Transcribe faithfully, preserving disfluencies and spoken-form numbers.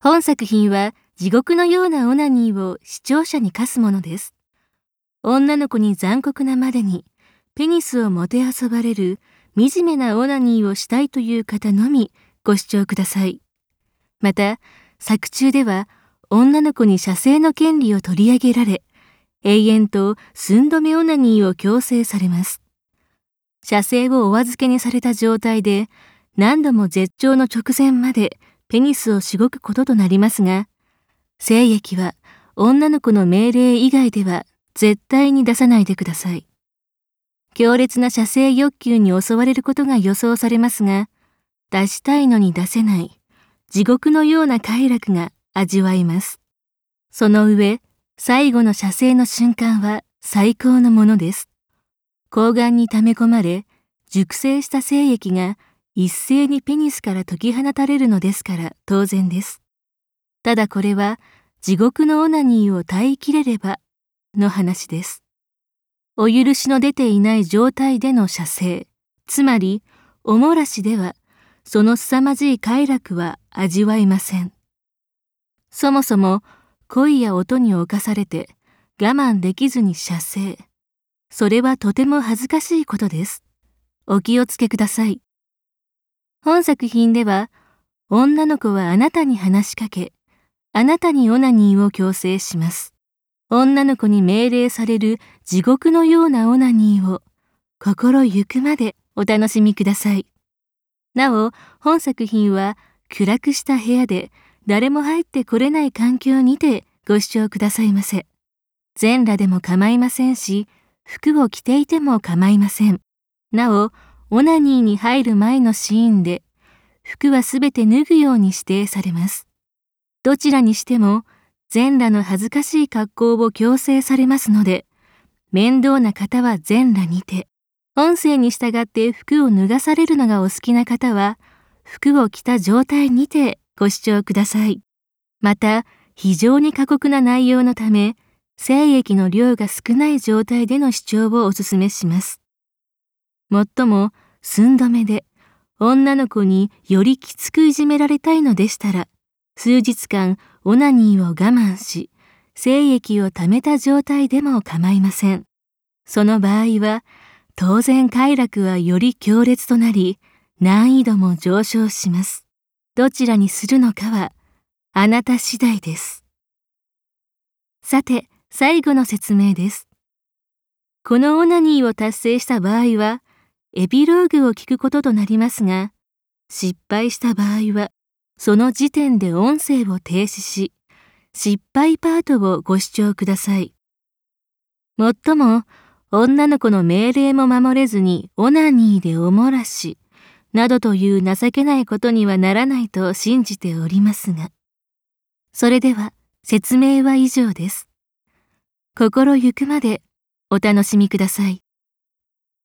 本作品は地獄のようなオナニーを視聴者に課すものです。女の子に残酷なまでにペニスをもてあそばれる惨めなオナニーをしたいという方のみご視聴ください。また、作中では女の子に射精の権利を取り上げられ、永遠と寸止めオナニーを強制されます。射精をお預けにされた状態で何度も絶頂の直前までペニスをしごくこととなりますが、精液は女の子の命令以外では絶対に出さないでください。強烈な射精欲求に襲われることが予想されますが、出したいのに出せない地獄のような快楽が味わえます。その上、最後の射精の瞬間は最高のものです。睾丸に溜め込まれ、熟成した精液が一斉にペニスから解き放たれるのですから当然です。ただこれは地獄のオナニーを耐えきれればの話です。お許しの出ていない状態での射精、つまりおもらしではその凄まじい快楽は味わえません。そもそも恋や音に侵されて我慢できずに射精。それはとても恥ずかしいことです。お気をつけください。本作品では、女の子はあなたに話しかけ、あなたにオナニーを強制します。女の子に命令される地獄のようなオナニーを心ゆくまでお楽しみください。なお、本作品は暗くした部屋で誰も入ってこれない環境にてご視聴くださいませ。全裸でも構いませんし、服を着ていても構いません。なお、オナニーに入る前のシーンで、服はすべて脱ぐように指定されます。どちらにしても、全裸の恥ずかしい格好を強制されますので、面倒な方は全裸にて、音声に従って服を脱がされるのがお好きな方は、服を着た状態にてご視聴ください。また、非常に過酷な内容のため、精液の量が少ない状態での視聴をお勧めします。もっとも、寸止めで、女の子によりきつくいじめられたいのでしたら、数日間オナニーを我慢し、精液を溜めた状態でも構いません。その場合は、当然快楽はより強烈となり、難易度も上昇します。どちらにするのかは、あなた次第です。さて、最後の説明です。このオナニーを達成した場合は、エピローグを聞くこととなりますが、失敗した場合は、その時点で音声を停止し、失敗パートをご視聴ください。もっとも、女の子の命令も守れずにオナニーでおもらし、などという情けないことにはならないと信じておりますが。それでは、説明は以上です。心ゆくまでお楽しみください。